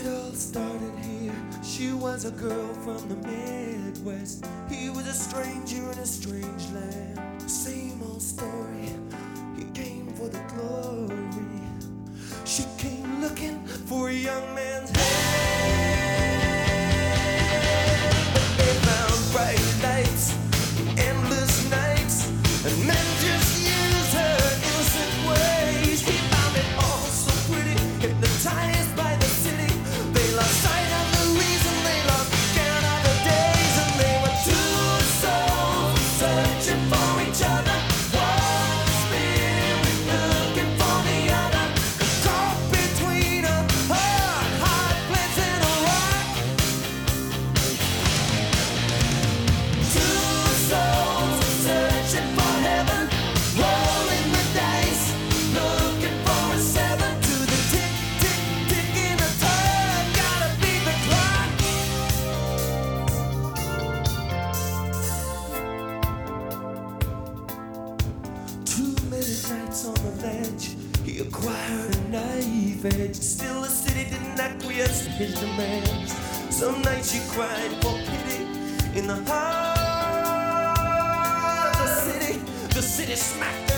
It all started here. She was a girl from the Midwest. He was a stranger in a strange land. Same old story. He came for the glory. She came looking for a young man's hand. But they found bright lights, endless nights, and men just used her innocent ways. He found it all so pretty, hypnotized by the city. They lost sight of the reason, they lost count of the days, and they were two souls searching for each other. One spirit looking for the other, caught between a hard place and a rock. Two souls searching for heaven, rolling the dice, looking for a seven. To the tick, tick, ticking a time, gotta beat the clock. Too many nights on the ledge, he acquired a naive edge. Still the city didn't acquiesce to his demands. Some nights she cried for pity in the heart of the city. The city smacked